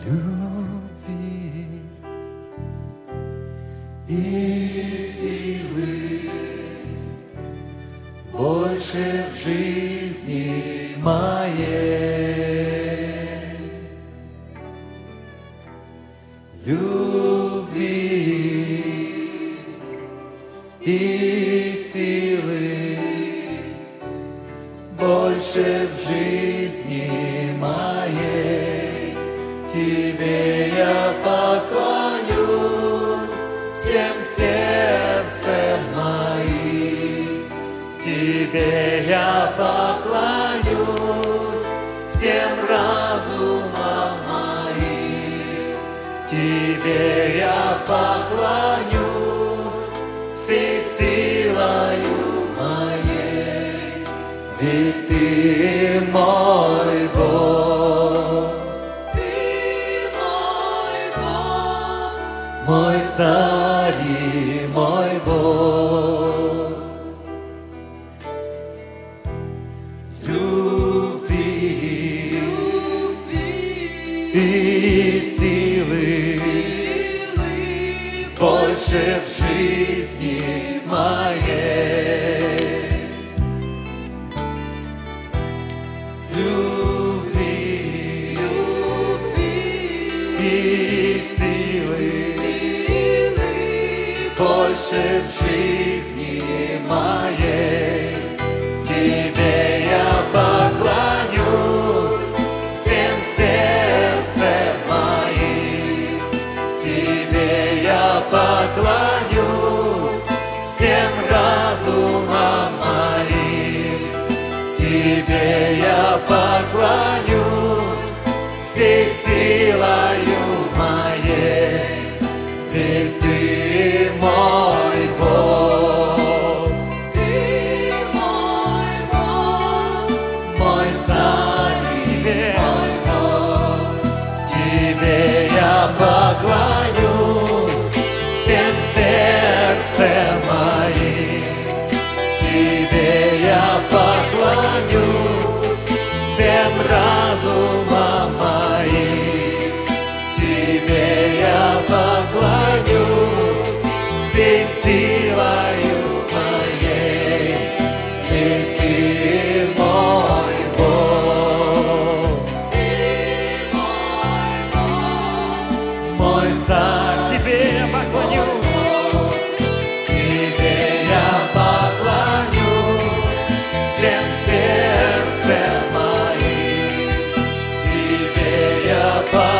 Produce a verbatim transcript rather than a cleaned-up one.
любви и силы больше в жизни моей, любви и силы больше в жизни моей. Тебе я поклонюсь всем сердцем моим, Тебе я поклонюсь всем разумом моим, Тебе я поклонюсь всей силою моей, ведь Ты мой Бог, Ты мой Бог, мой Царь и мой Бог. Любви, любви и силы, силы больше в жизни моей, любви, любви и силы, силы больше в жизни моей. Тебе я поклонюсь всем сердцем моим, Тебе я поклонюсь всем разумом моим, Тебе я поклонюсь всей силою моей, ведь Ты мой Бог, Ты мой Бог, мой Царь и мой Бог. Тебе я поклонюсь всем сердцем моим, Тебе я поклонюсь всем разумом моим, Тебе я поклонюсь всей силою моей, ведь Ты мой Бог, Ты мой Бог, мой Царь. Тебе я поклонюсь, Тебе я поклонюсь всем сердцем моим, Тебе я поклонюсь